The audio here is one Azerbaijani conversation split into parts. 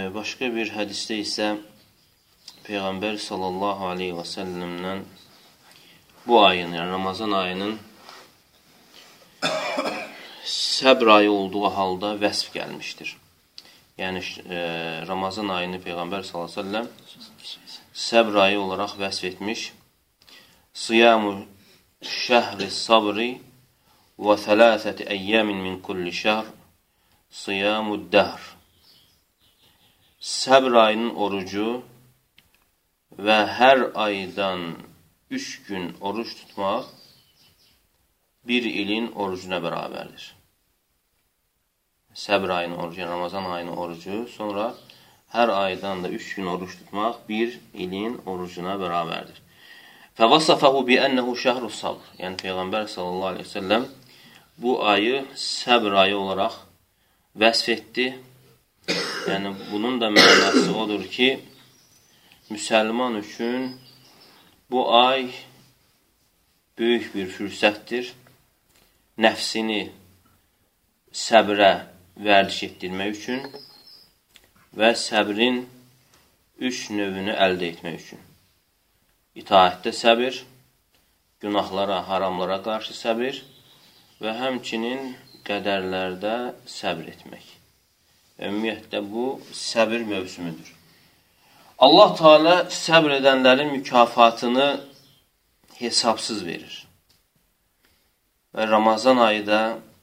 Başqa bir hədisdə isə Peyğəmbər sallallahu aleyhi və səlləmdən bu ayın, yəni Ramazan ayının səbr ayı olduğu halda vəsf gəlmişdir. Yəni Ramazan ayını Peyğəmbər sallallahu aleyhi və səlləm səbr ayı olaraq vəsf etmiş. Siyamu şəhri sabri və thələthəti əyyəmin min kulli şəhr siyamu dəhr. Səbr ayının orucu və hər aydan 3 gün oruç tutmaq bir ilin orucuna bərabərdir. Səbr ayının orucu, yəni Ramazan ayının orucu, sonra hər aydan da 3 gün oruç tutmaq bir ilin orucuna bərabərdir. Fəvasafəhu bi'ənəhu şəhrus sabr. Yəni Peyğəmbər sallallahu aleyhi ve sellem bu ayı səbr ayı olaraq vəsf etdi. Yəni bunun da mənası odur ki, müsəlman üçün bu ay böyük bir fürsətdir. Nəfsini səbrə vərdiş etdirmək üçün və səbrin 3 növünü əldə etmək üçün. İtaətdə səbir, günahlara, haramlara qarşı səbir və həmçinin qədərlərdə səbr etmək. Ümumiyyətlə, bu səbir mövsümüdür. Allah Teala səbr edənlərin mükafatını hesabsız verir. Və Ramazan ayı da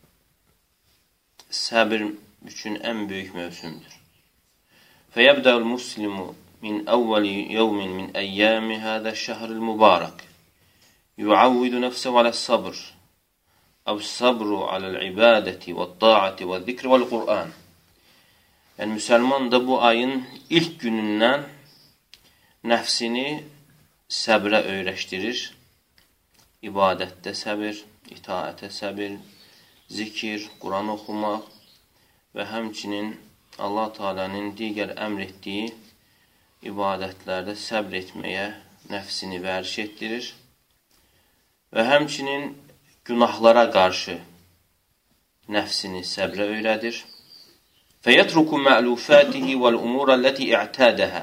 səbir üçün ən böyük mövsümdür. Fəyəbdəl muslimu min əvvəli yevmin min əyyəmi hədə şəhril mübarək. Yuavvidu nəfsəv aləs sabr. Əv-sabru aləl ibadəti və ta'ati və zikri vəl Qur'an. Yəni, müsəlman da bu ayın ilk günündən nəfsini səbrə öyrəşdirir. İbadətdə səbir, itaətə səbir, zikir, Quran oxumaq və həmçinin Allah Teala'nın digər əmr etdiyi ibadətlərdə səbr etməyə nəfsini vərdiş etdirir və həmçinin günahlara qarşı nəfsini səbrə öyrədir. فَيَتْرُكُ مَعْلُوفَاتِهِ وَالْأُمُورَ الَّتِي اِعْتَادَهَا.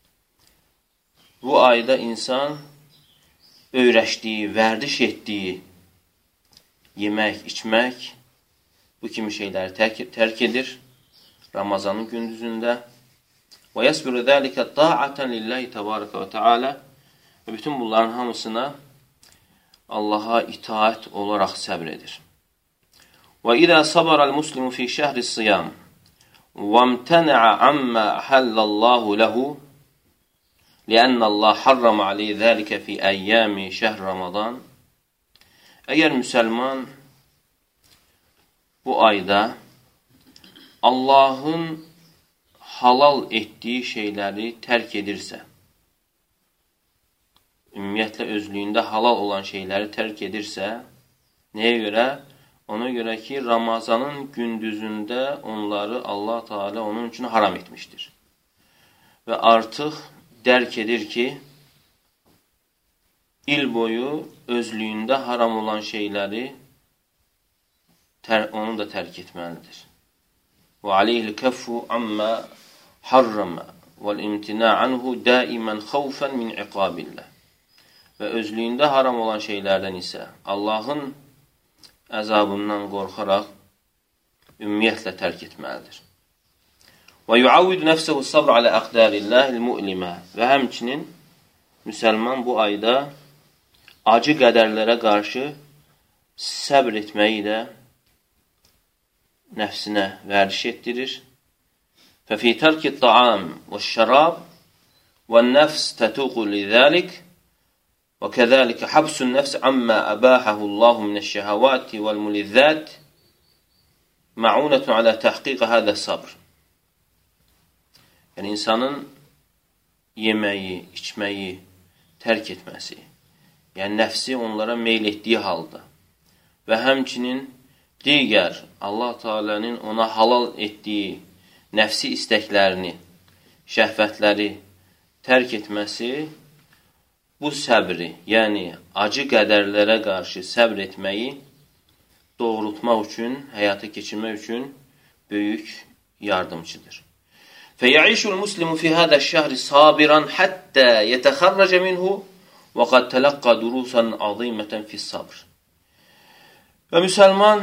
Bu ayda insan öyrəşdiyi, vərdiş etdiyi yemək, içmək, bu kimi şeyləri tərk edir Ramazanın gündüzündə. وَيَسْبِرُ ذَٰلِكَ طَاعَةً لِلَّهِ تَبَارَكَ وَتَعَالَى. Və bütün bunların hamısına Allaha itaat olaraq səbr edir. وَإِذَا صَبَرَ الْمُسْلِمُ فِي شَهْرِ الصِّيَامِ وَامْتَنَعَ عَمَّا حَلَّ اللّٰهُ لَهُ لِأَنَّ اللّٰهَ حَرَّمَ عَلَيْهِ ذَٰلِكَ فِي أَيَّامِ شَهْرِ رَمَضَانِ. Əgər müsəlman bu ayda Allahın halal etdiyi şeyləri tərk edirsə, ümumiyyətlə özlüyündə halal olan şeyləri tərk edirsə, nəyə görə? Ona görə ki, Ramazanın gündüzündə onları Allah Teala onun üçün haram etmişdir. Və artıq dərk edir ki, il boyu özlüyündə haram olan şeyləri onu da tərk etməlidir. Və aleyhil kəffu amma harrama vəl-imtina anhu daimən xavfən min iqabillah. Və özlüyündə haram olan şeylərdən isə Allahın əzabından qorxaraq ümumiyyətlə tərk etməlidir. Və yuavvidu nəfsəhu sabr alə əqdərilləhi l-mu'limə. Və həmçinin müsəlman bu ayda acı qədərlərə qarşı səbr etməyi də nəfsinə vərdiş etdirir. Fəfi tərki ta'am və şərab və nəfs tətuqu li-zəlik. وَكَذَلِكَ حَبْسُ النَّفْسِ عَمَّا أَبَاحَهُ اللّٰهُ مِنَ الشَّهَوَاتِ وَالْمُلِذَّاتِ مَعُونَةٌ عَلَى تَحْقِيقَ هَذَا الصَّبْرِ. Yəni, insanın yeməyi, içməyi tərk etməsi, yəni nəfsi onlara meyl etdiyi halda və həmçinin digər Allah Teala'nın ona halal etdiyi nəfsi istəklərini, şəhvətləri tərk etməsi bu səbri, yəni acı qədərlərə qarşı səbr etməyi doğrultmaq üçün, həyata keçirmək üçün böyük yardımcıdır. فَيَعِيشُ الْمُسْلِمُ فِي هَذَا الشَّهْرِ صَابِرًا حَتَّى يَتَخَرَّجَ مِنْهُ وَقَدْ تَلَقَّى دُرُوسًا عَظِيمَةً فِي الصَّبْرِ. Və müsəlman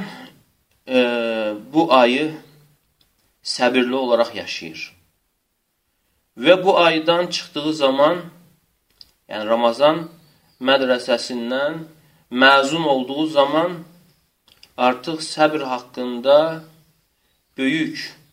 bu ayı səbirli olaraq yaşayır. Və bu aydan çıxdığı zaman, yəni Ramazan mədrəsəsindən məzun olduğu zaman artıq səbir haqqında böyük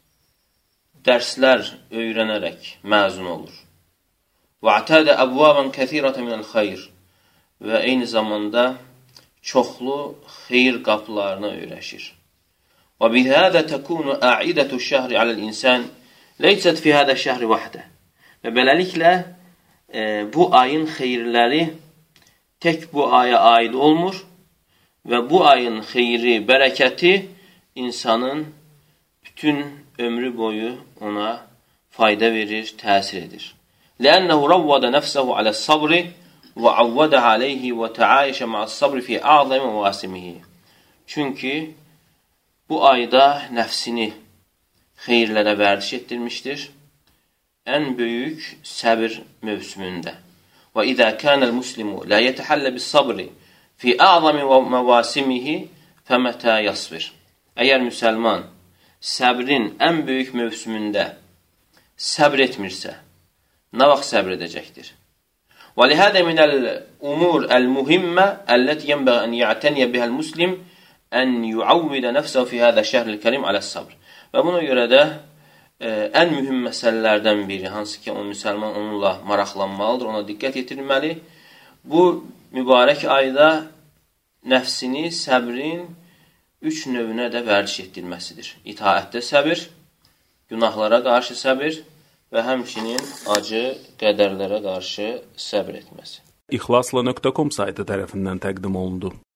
dərslər öyrənərək məzun olur. وَاَعْتَادَ أَبْوَابًا كَثِيرَةً مِنَ الْخَيْرِ Və eyni zamanda çoxlu xeyir qapılarını öyrəşir. وَبِهَذَا تَكُونُ أَعِدَةُ الشَّهْرِ عَلَى الْإِنسَانِ لَيْسَتْ فِي هَذَا الشَّهْرِ وَحْدَ Və beləliklə bu ayın xeyirləri tək bu aya aid olmur və bu ayın xeyri, bərəkəti insanın bütün ömrü boyu ona fayda verir, təsir edir. لأنه روض نفسه على الصبر وعود عليه وتعايش مع الصبر في أعظم مواسمه. Çünki bu ayda nəfsini xeyirlərə vərdiş etdirmişdir. Ən böyük səbir mövsümündə. وَإِذَا كَانَ الْمُسْلِمُ لَا يَتَحَلَّ بِالصَّبْرِ فِي أَعْظَمِ مَوَاسِمِهِ فَمَتَى يَصْبِرْ Əgər müsəlman səbrin ən böyük mövsümündə səbr etmirsə, nə vaxt səbr edəcəkdir? وَلِهَذَا مِنَ الْأُمُورِ الْمُهِمَّةِ الَّتِي يَنْبَغِي أَنْ يَعْتَنِيَ بِهَا الْمُسْلِمُ أَنْ يُعَوِّدَ نَفْسَهُ فِي هَذَا الشَّهْرِ الْكَرِيمِ عَلَى الصَّبْرِ Və buna görə də ən mühüm məsələlərdən biri, hansı ki, o müsəlman onunla maraqlanmalıdır, ona diqqət yetirməli. Bu mübarək ayda nəfsini səbrin 3 növünə də vərdiş etdirməsidir. İtaətdə səbir, günahlara qarşı səbir və həmçinin acı qədərlərə qarşı səbr etməsi. İxlasla.com saytı tərəfindən təqdim olundu.